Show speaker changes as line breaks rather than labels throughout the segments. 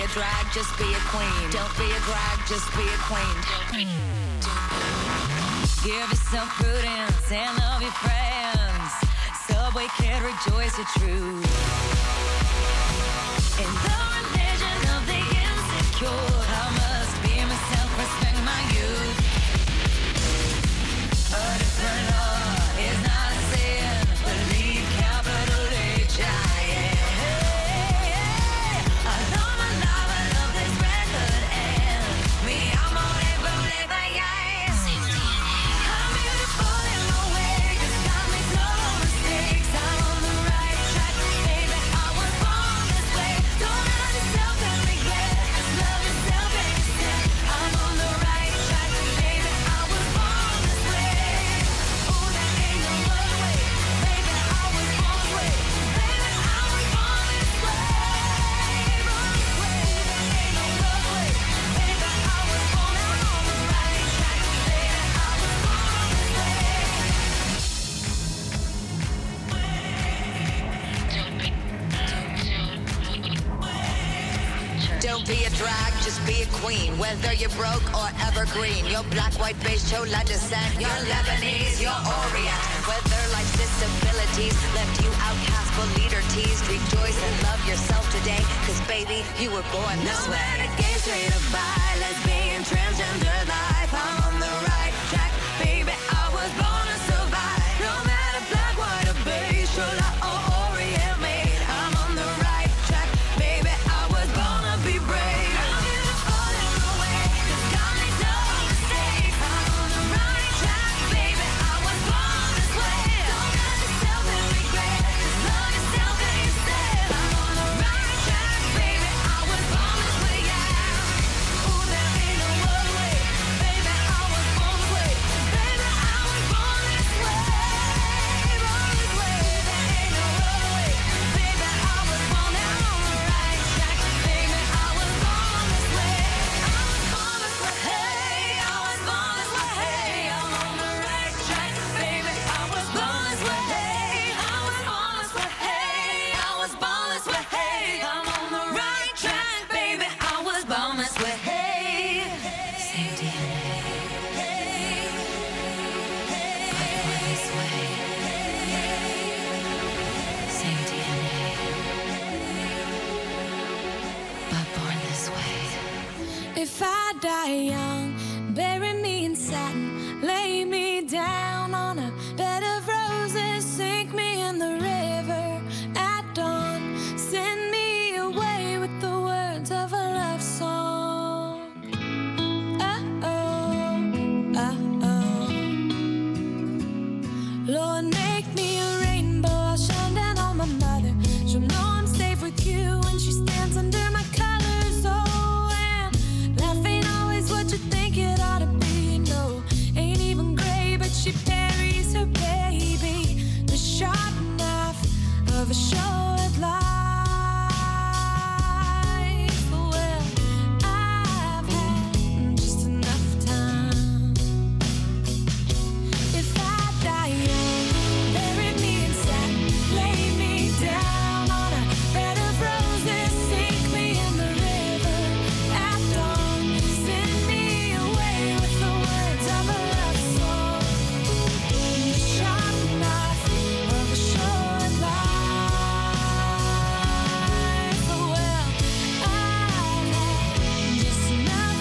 a drag, just be a queen. Don't be a drag, just be a queen. Give yourself prudence and love your friends. Subway kid, rejoice your truth. In the religion of the insecure, I must be myself, respect my youth. A different law is not a sin. Believe capital H-I-M. I love my life, I love this record, and me, I'm on it, believe I am. I'm beautiful in my way, 'cause God makes no mistakes. I'm on the right track, baby, I was born this way. Don't hurt yourself and regret, just love yourself and yourself. I'm on the right track, baby, I was born this way. Ooh, there ain't no other way, baby, I was born this way. Baby, I was born this way. Born this way, there ain't no other way, baby, I was born. I'm on the right track, baby, I was born this way. Don't be a drag, just be a queen. Whether you're broke or evergreen, you're black, white, beige, chola descent, you're Lebanese, you're Orient. Whether life's disabilities left you outcast but leader teased, rejoice and love yourself today, 'cause baby, you were born this way. No matter gay, straight or bi, lesbian, transgender life, I'm on the right track, baby, I was born to survive. No matter black, white or beige, chola or Orient made, I'm on the right track, baby, I was born to be brave. I'm beautiful in my way, 'cause God makes no mistakes. I'm on the right track, baby, I was born this way. Don't hurt yourself and regret, just love yourself and yourself. I'm on the right track, baby, I was born this way, yeah. Ooh, there ain't no other way, baby, I was born this way. Baby, I was born this way. Born this way, there ain't no other way, baby, I was born. I'm on the right track, baby, I was born this way. I was born this way, hey, I was born this way, hey, I'm on the right track, baby, I was born this way, hey, I was born this way, hey, I was born this way, hey, I'm on the right track, baby, I was born this way, hey. Same DNA, but born this way. Same DNA, but born this way.
If I die young, bury me in satin, lay me down on a bed of roses, sink me in the river at dawn, send me away with the words of a love song. Oh, oh, oh. Lord, make me a rainbow, I'll shine down on my mother. She'll know I'm safe with you when she stands under my colors. Oh, and life ain't always what you think it ought to be. No, ain't even gray, but she buries her baby. The sharp knife of a short life. Well, I've had just enough time. If I die young, bury me in satin, lay me down on a bed of roses, sink me in the river at dawn, send me away with the words of a love song. The sharp knife of a short life. Well, I've had just enough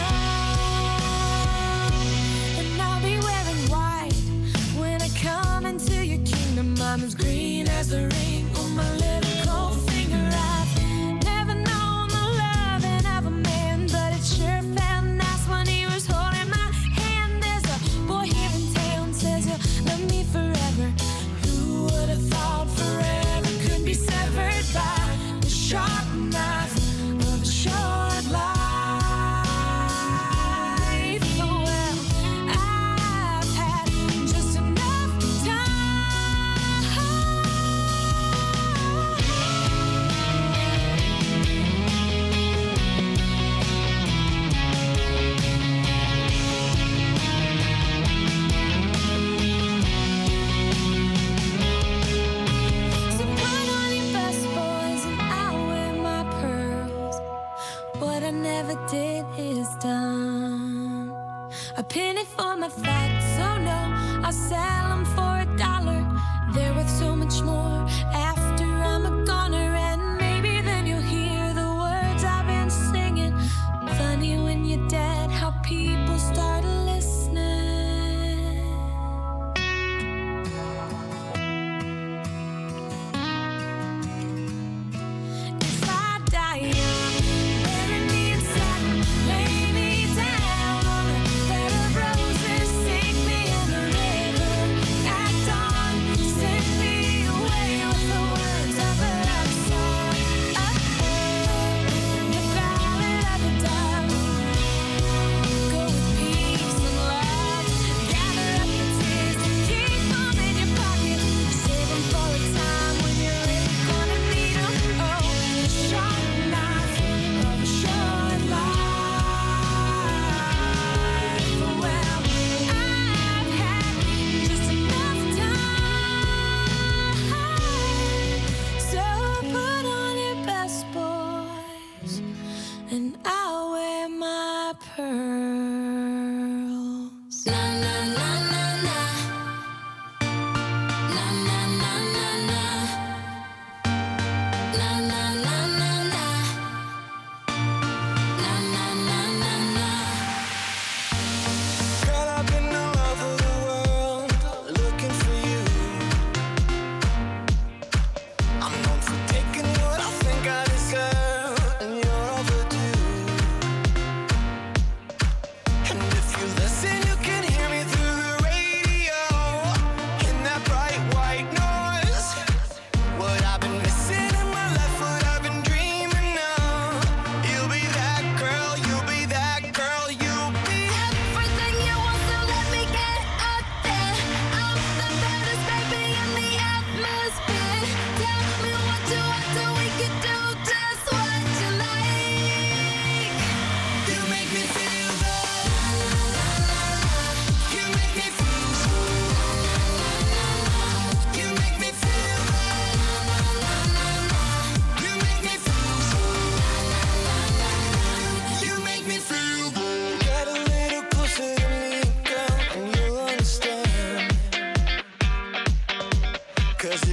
time, and I'll be wearing white when I come into your kingdom. I'm as green as the ring on my little cold finger. I've never known the loving of a man, but it sure felt nice when he was holding my hand. There's a boy here in town says he'll love me forever. Who would have thought forever could be severed by the sharp knife of a short life? Well, I've had just enough time.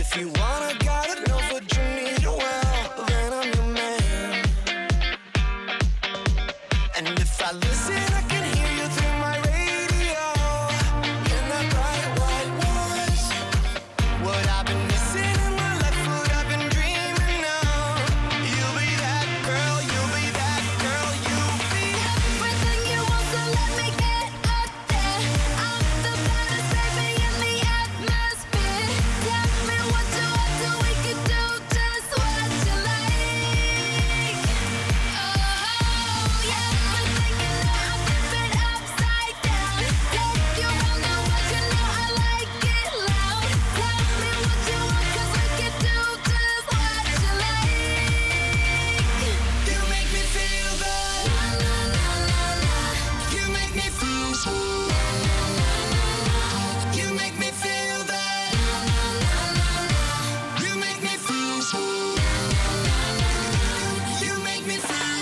If you wanna, gotta know what you need, well, then I'm your man. And if I listen, I can hear you through my radio. In that bright white voice. What I've been missing in my life, what I've been dreaming of. You'll be that girl, you'll be that girl, you'll be
everything you want, so let me get up there. I'm the baddest baby in the atmosphere. Tell me what you want, so we can do just what you like. Oh yeah, everything you know, I'll flip it upside down. Take you round the world, you know I like it loud. Tell me what you want, 'cause we can do just what you like.
You make me feel that.
Na na na na.
You make me feel so. You make me feel that. You make me feel so. You make me feel.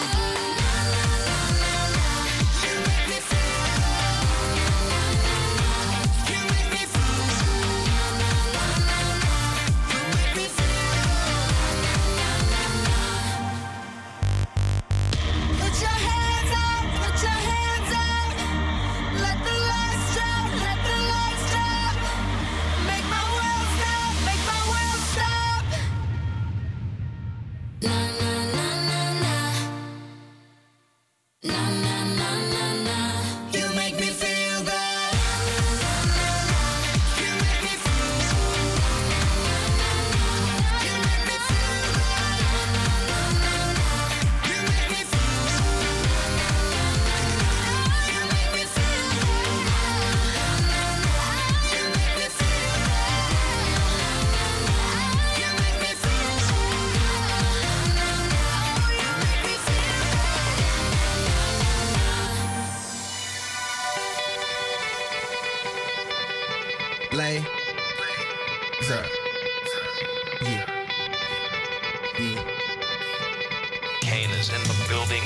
You make me feel. You make me feel. You make me feel.
Put your hands up, put your hands up. Let the lights drop, let the lights drop. Make my world stop, make my world stop. Na na na na na. Na na na na na.
You make me feel that. You make me feel. You make me feel that. You make me feel. You make me feel. You make me feel. You make me feel.
Lay. Sir. Yeah. Yeah.
Kane is in the building.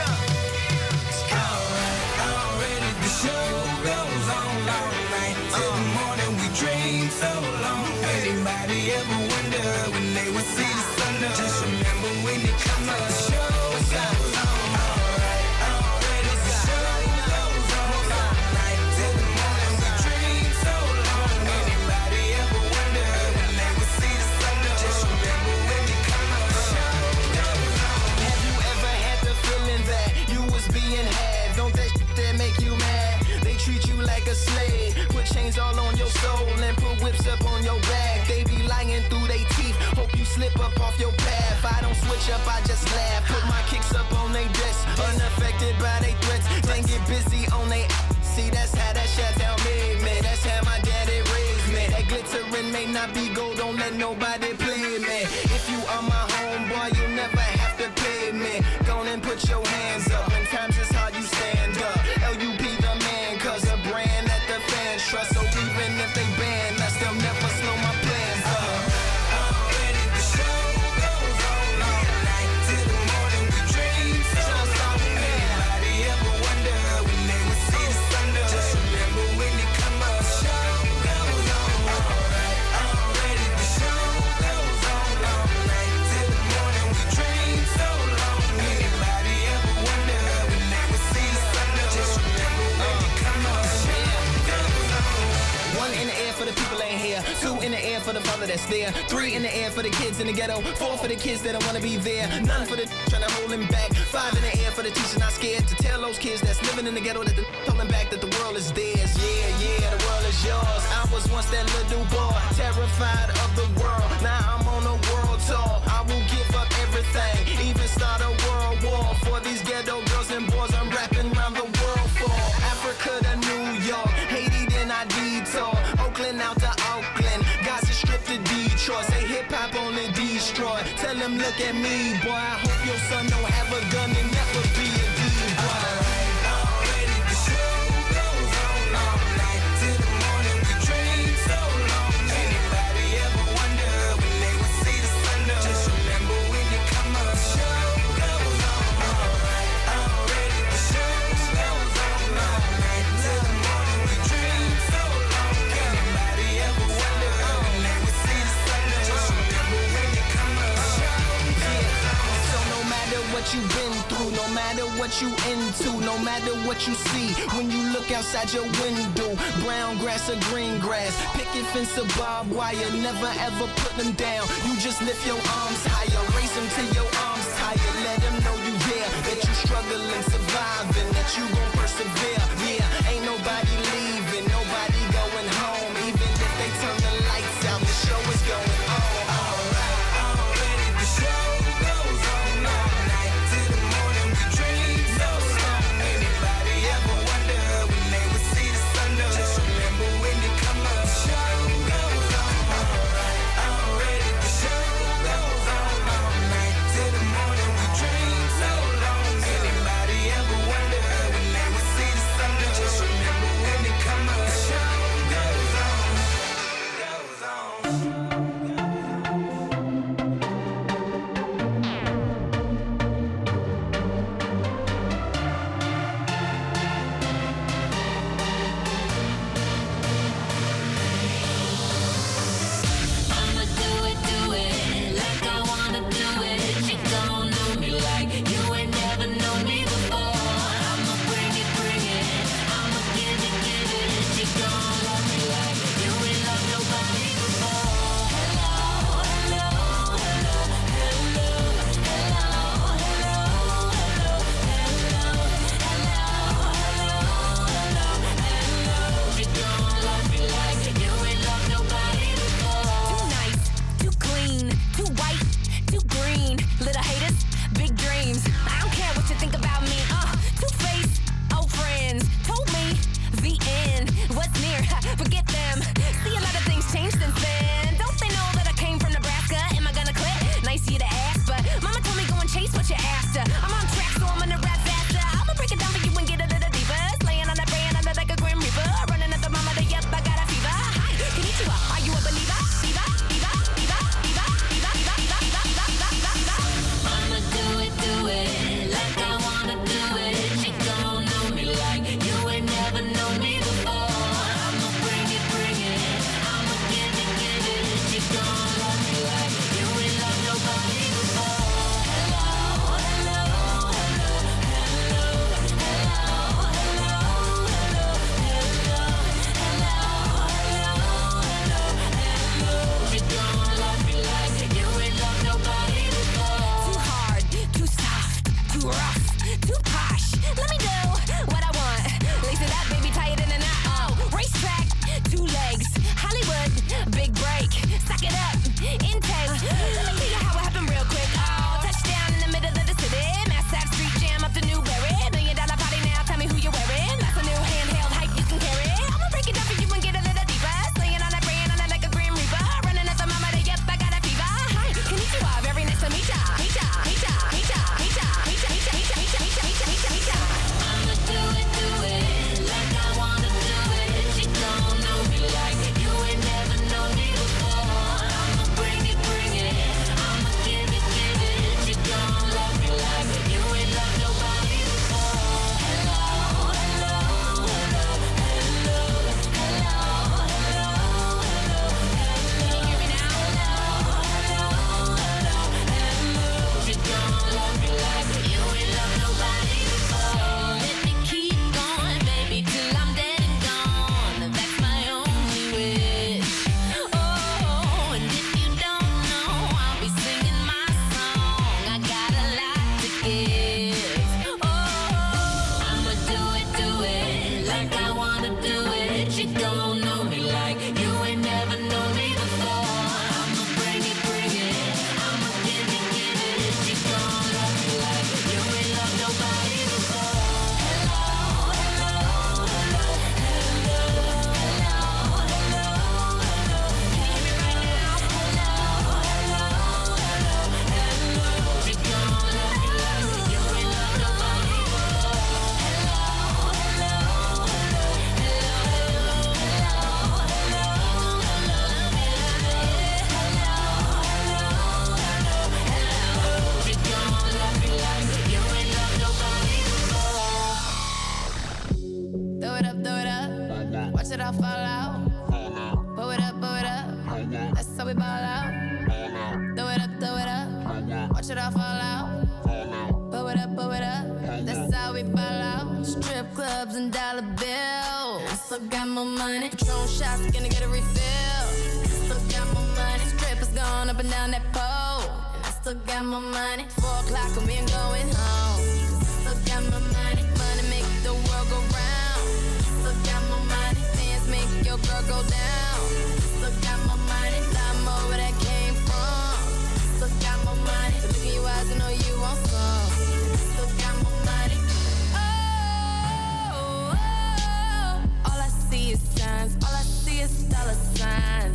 Already the show goes on all night till the morning. We dream so long. Anybody ever wonder when they would see the sun up? Just remember when you come up, the show goes on. Alright, already the show goes on all night till the morning. We dream so long. Anybody ever wonder when they would see the sun up? Just remember when you come up, the show goes on.
Have you ever had the feeling that you was being had? Don't that shit that make you mad? They treat you like a slave, put chains all on your soul and put whips up on your back. They be lying through they teeth, hope you slip up off your path. I don't switch up, I just laugh. Put my kicks up on they desk, unaffected by they threats. Then get busy on they see, that's how that shit down made me. That's how my daddy raised me. That glittering may not be gold, don't let nobody play me. If you are my homeboy, you'll never have to pay me. Go on and put your hands up. When times is hard, you stand up. LUP the man, 'cause a brand that the fans trust. So even if they ban us, they'll never slow my plans up.
Already the show goes on all night till the morning. We dream so long. Anybody ever wonder when they would see the sun up? Just remember when you come up, the show goes on. Alright, already the show goes on all night till the morning. We dream so long. Anybody ever wonder when they would see the sun up? Just remember when you come up, the show goes on.
One in the air for the people ain't here. Two in the air for the father that's there. Three in the air for the kids in the ghetto. Four for the kids that don't wanna be there. None for the trying to hold them back. Five in the air for the teachers not scared to tell those kids that's living in the ghetto that the holding back that the world is theirs. Yeah, yeah, the world is yours. I was once that little boy, terrified of the world. Now I'm on a world tour. I will give up everything, even start a world war for these ghetto girls and boys. I'm rapping around the world for Africa to New York, Haiti then I detour, Oakland out to Oakland, Gaza Strip to Detroit. Say hip hop only destroy. Tell them look at me, boy. I hope your son don't have a gun and never be a D-boy.
Already the show goes on all night till the morning. We dream so long. Anybody ever wonder when they would see the sun up? Just remember when you come up, the show goes on. Alright, already the show goes on all night till the morning. We dream so long. Anybody ever wonder when they would see the sun up?
what you into, no matter what you see. When you look outside your window, brown grass or green grass, picket fence or barbed wire, never ever put them down. You just lift your arms higher, raise them till your arms tired. Let them know you there, that you struggling, surviving, that you gon' persevere. Yeah, ain't nobody leaving, nobody going home. Even if they turn the lights out, the show is going on. Alright, already the show goes on all night till the morning. We dream so long. Anybody ever wonder when they would see the sun? Just remember when you come up, the show goes on. Alright, already the show goes on all night till the morning. We dream so long. Anybody ever wonder when they would see the sun?
more money. Patron shots, gonna get a refill. Still got more money. Strippers going up and down that pole. And I still got more money. 4 o'clock and we ain't going home. Still got more money. Money make the world go round. Still got more money. Dance make your girl go down. Still got more money. Lot more where that came from. Still got more money. Look in your eyes, I know you want some. Still got more money. All I see is signs. All I see is dollar signs.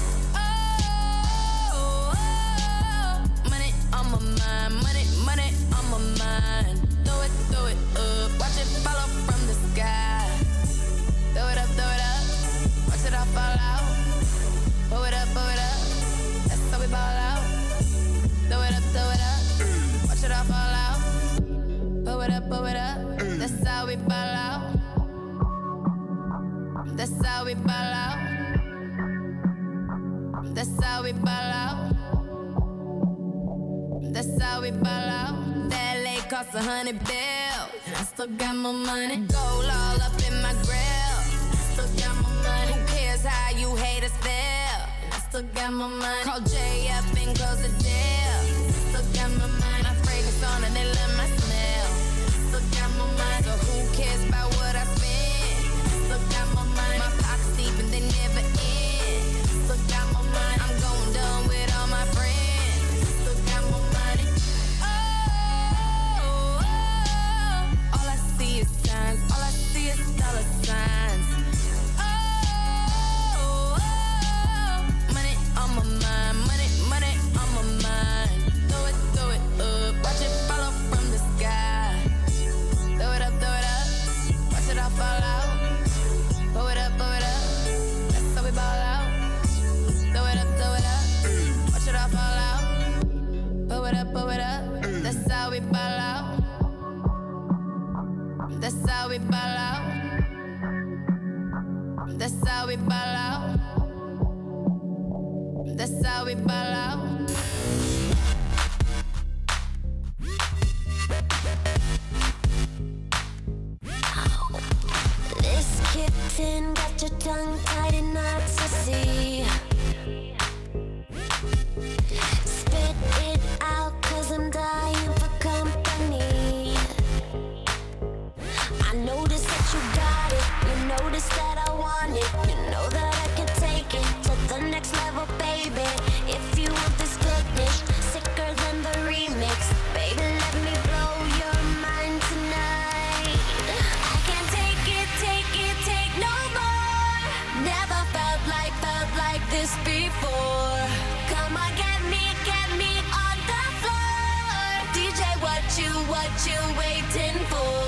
Money on my mind. Money on my mind. Throw it up. Watch it follow from the sky. Throw it up. Watch it all fall out. Blow it up. That's how we ball out. Throw it up. Watch it all fall out. Blow it up. That's how we ball out. That's how we ball out. That's how we ball out. That's how we ball out. That LA costs $100 bills. I still got more money. Gold all up in my grill. Still got more money. Who cares how you haters feel? I still got more money. Call Jay up and close the deal. Still got more money. My fragrance on and they love my smell. Still got more money. So who cares about what I spend? Still got more money. My pockets deep and they never end. Still got more money. I'm going dumb with all my friends. Still got more money. All I see is signs. All I see is dollar signs. Money on my mind. Money on my mind. Throw it up. Watch it follow from the sky. Throw it up. Watch it all fall out. Blow it up. That's how we ball out. Throw it up. Watch it all fall out. Blow it up. That's how we ball out. That's how we ball out. That's how we ball out. That's how we ball out.
This kitten got your tongue tied in knots, I see. Spit it out, 'cause I'm dying for company. I noticed that you got it. You noticed that I want it. You know that I can take it to the next level, baby. If you want this goodness, sicker than the remix, baby, let me blow your mind tonight. I can't take no more. Never felt like this before. Come on, get me on the floor. DJ, what you waiting for?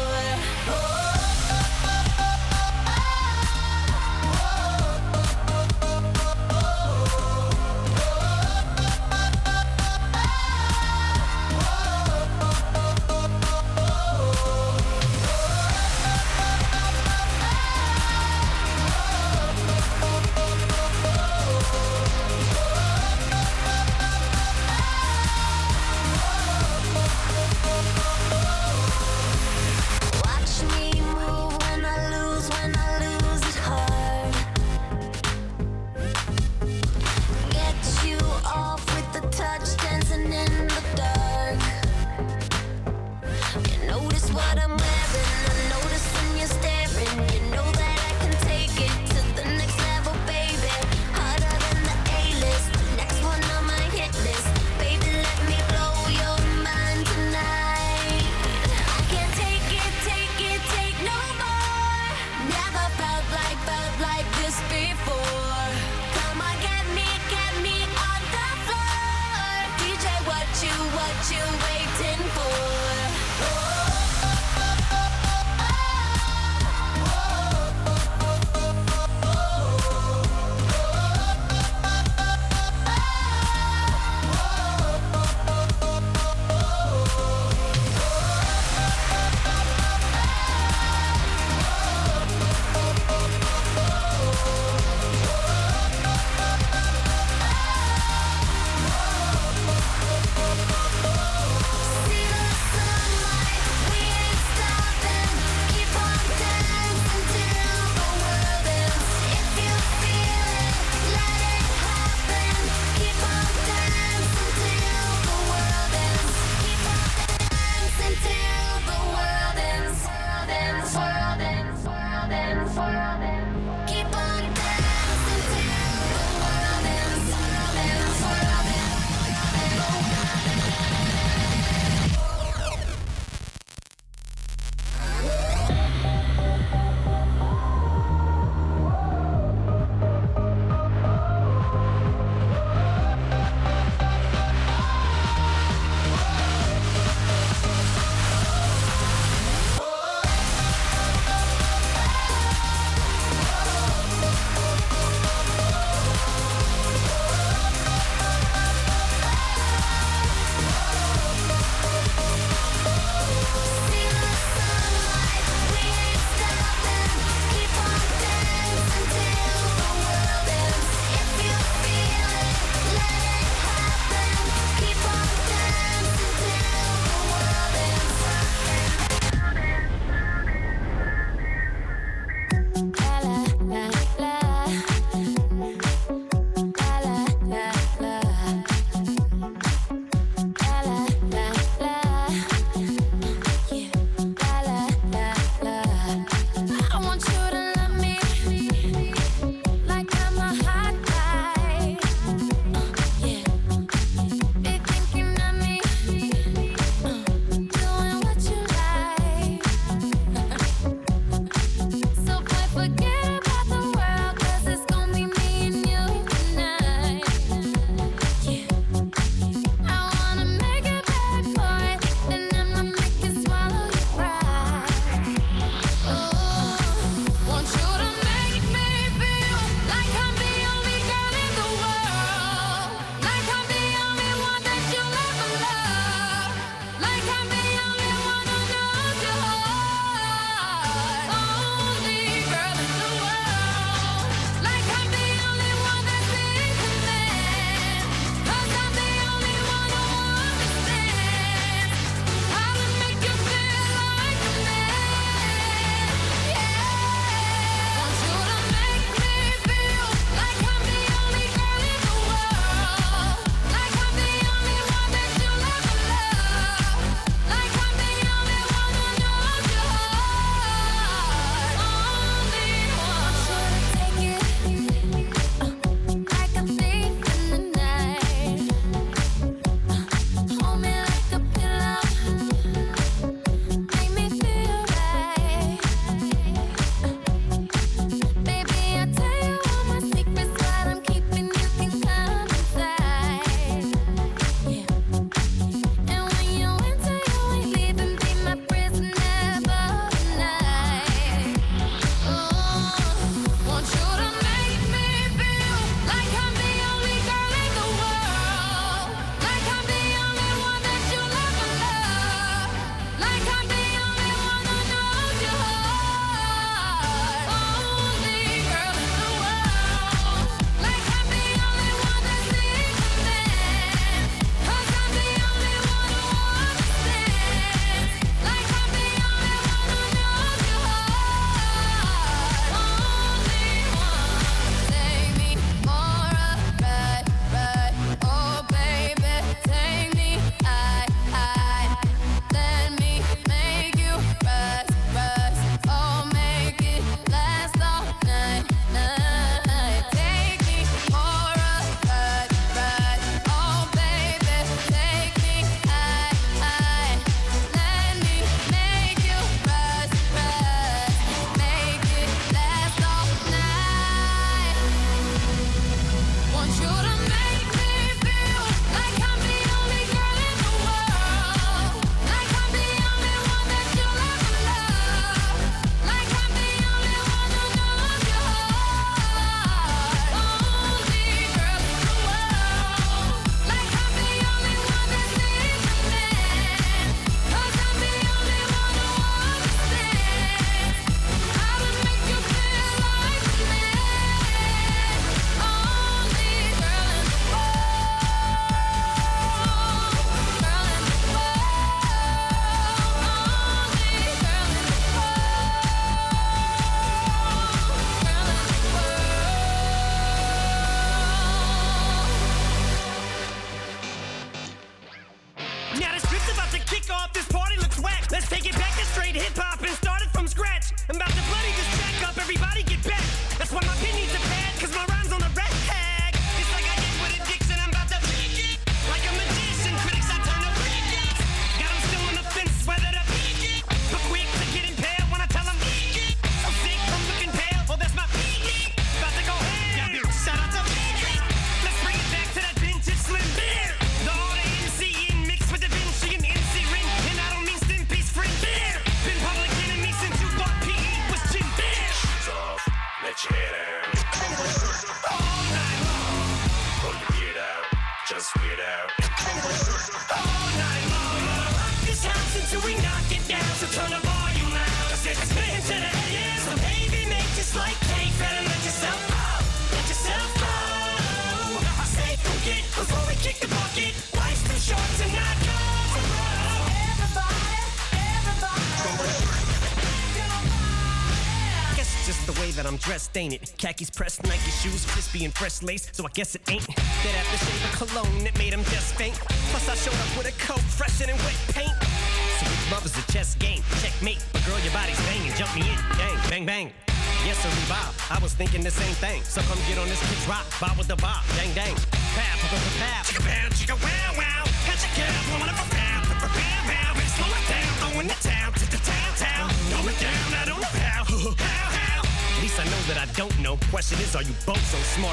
getting dressed, ain't it? Khakis pressed, Nike shoes, crispy and fresh lace, so I guess it ain't that aftershave of cologne that made him just faint. Plus I showed up with a coat fresher than wet paint. So if love is a chess game, checkmate. But girl, your body's banging, jump me in, bang, bang, bang. Yes, sir, Bob. I was thinking the same thing. So come get on this kid's rock, bob with the bob, dang, dang. Pow, pow, pow, pow. Chicka, pow, chicka, wow, wow. Catch a girl, blowing up a pow, pow, pow, pow. Better slow it down, going to town, to the town. Throw it down, I don't know how, how. At least I know that I don't know. Question is, are you both so smart?